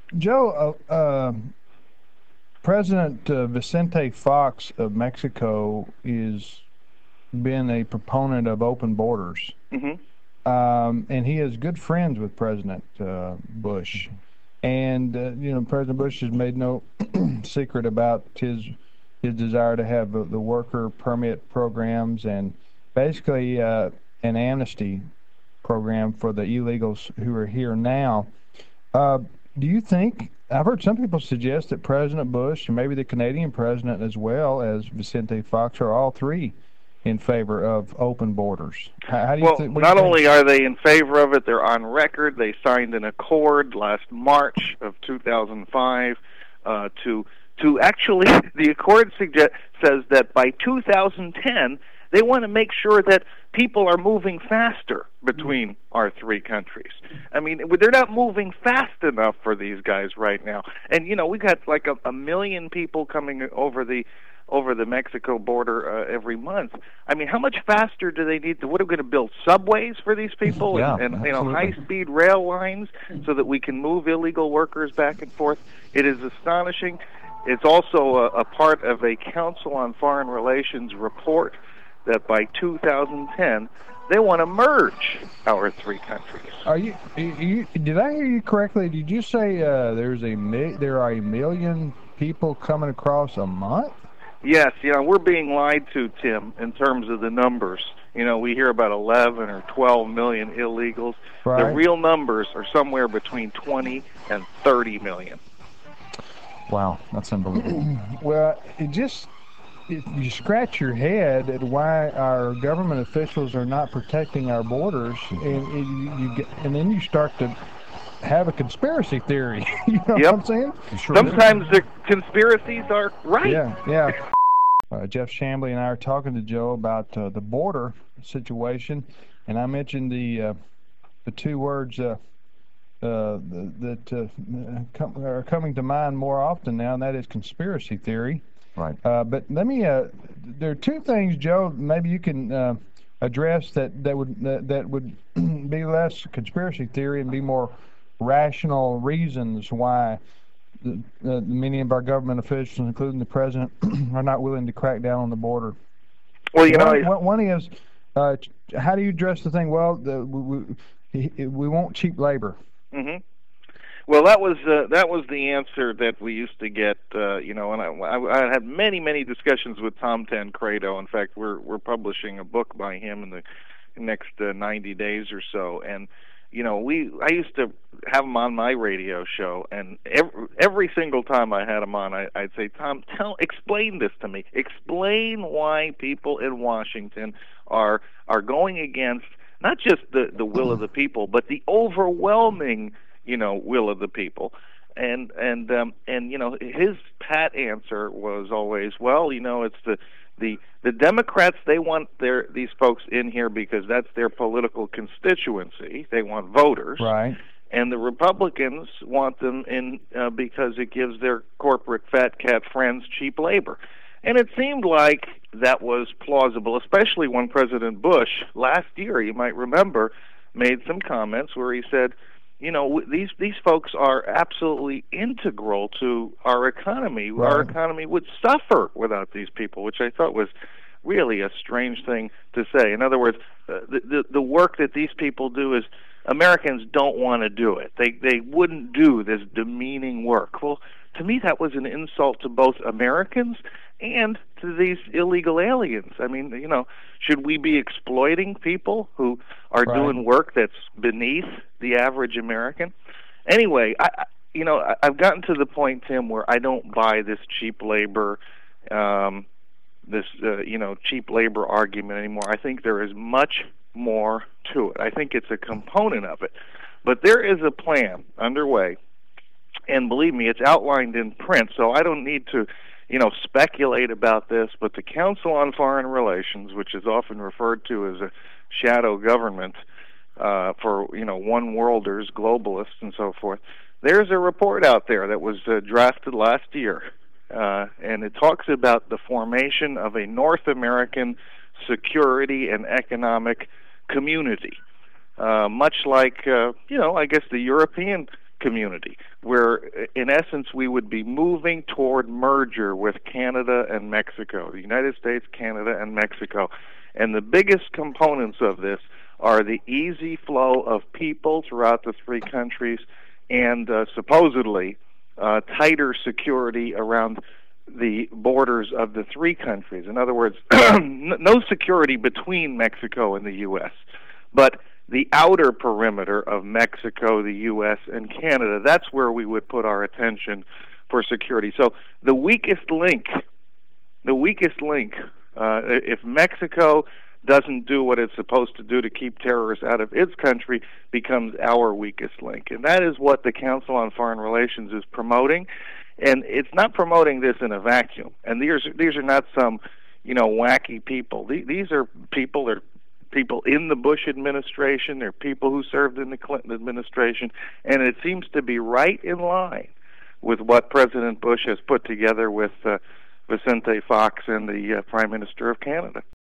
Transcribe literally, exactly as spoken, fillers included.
Joe, uh, uh, President uh, Vicente Fox of Mexico is been a proponent of open borders, Mm-hmm. um, and he is good friends with President uh, Bush. And uh, you know, President Bush has made no secret about his his desire to have the, the worker permit programs and basically uh, an amnesty program for the illegals who are here now. Uh, do you think? I've heard some people suggest that President Bush and maybe the Canadian president as well as Vicente Fox are all three in favor of open borders. How, how do you Well, think? What do you not think? only are they in favor of it, they're on record. They signed an accord last March of two thousand five uh, to to actually the accord suggest, says that by two thousand ten they want to make sure that people are moving faster between our three countries. I mean, they're not moving fast enough for these guys right now. And you know, we got like a, a million people coming over the over the Mexico border uh, every month. I mean, how much faster do they need to? What are we going to build subways for these people Yeah, and, and you know absolutely. high-speed rail lines so that we can move illegal workers back and forth? It is astonishing. It's also a, a part of a Council on Foreign Relations report that by two thousand ten they want to merge our three countries. Are you, you? Did I hear you correctly? Did you say uh, there's a mi- there are a million people coming across a month? Yes, you know, we're being lied to, Tim, in terms of the numbers. You know, we hear about eleven or twelve million illegals. Right. The real numbers are somewhere between twenty and thirty million. Wow, that's unbelievable. Well, it just it, you scratch your head at why our government officials are not protecting our borders, and and you, you get, and then you start to have a conspiracy theory. You know Yep. what I'm saying? You sure do. Sometimes the conspiracies are right. Yeah, yeah. Uh, Jeff Chambly and I are talking to Joe about uh, the border situation, and I mentioned the uh, the two words uh, uh, that uh, com- are coming to mind more often now, and that is conspiracy theory. Right. Uh, but let me. Uh, there are two things, Joe. Maybe you can uh, address that. That would that, that would be less conspiracy theory and be more rational reasons why the, uh, many of our government officials, including the president, are not willing to crack down on the border. Well, you know, One, one- one is, uh, how do you address the thing? Well, the, we, we, we want cheap labor. hmm Well, that was uh, that was the answer that we used to get, uh, you know. And I, I, I had many, many discussions with Tom Tancredo. In fact, we're we're publishing a book by him in the next uh, ninety days or so. And you know, we I used to have him on my radio show, and every, every single time I had him on, I, I'd say, Tom, tell, explain this to me. Explain why people in Washington are are going against not just the the will of the people, but the overwhelming, you know, will of the people. And and um, and you know, his pat answer was always, well, you know, it's the the the Democrats, they want their these folks in here because that's their political constituency. They want voters. Right. And the Republicans want them in uh, because it gives their corporate fat cat friends cheap labor. And it seemed like that was plausible, especially when President Bush last year, you might remember, made some comments where he said, you know, these these folks are absolutely integral to our economy. Right. Our economy would suffer without these people, which I thought was really a strange thing to say. In other words, uh, the, the the work that these people do is Americans don't want to do it. They they wouldn't do this demeaning work. Well, to me, that was an insult to both Americans and to these illegal aliens. I mean, you know, should we be exploiting people who are Right. doing work that's beneath the average American? Anyway, I, I- you know, I- I've gotten to the point, Tim, where I don't buy this cheap labor, um, this uh, you know, cheap labor argument anymore. I think there is much more to it. I think it's a component of it, but there is a plan underway, and believe me, it's outlined in print. So I don't need to, you know, speculate about this. But the Council on Foreign Relations, which is often referred to as a shadow government uh, for, you know, one-worlders, globalists, and so forth, there's a report out there that was uh, drafted last year, uh, and it talks about the formation of a North American security and economic community, uh, much like, uh, you know, I guess the European community, where in essence we would be moving toward merger with Canada and Mexico, the United States, Canada, and Mexico. And the biggest components of this are the easy flow of people throughout the three countries and uh, supposedly uh, tighter security around the borders of the three countries. In other words, no security between Mexico and the U S, but the outer perimeter of Mexico, the U S, and Canada. That's where we would put our attention for security. So the weakest link, the weakest link, uh, if Mexico doesn't do what it's supposed to do to keep terrorists out of its country, becomes our weakest link. And that is what the Council on Foreign Relations is promoting. And it's not promoting this in a vacuum. And these, these are not some, you know, wacky people. These are people, they're people in the Bush administration, they're people who served in the Clinton administration, and it seems to be right in line with what President Bush has put together with uh, Vicente Fox and the uh, Prime Minister of Canada.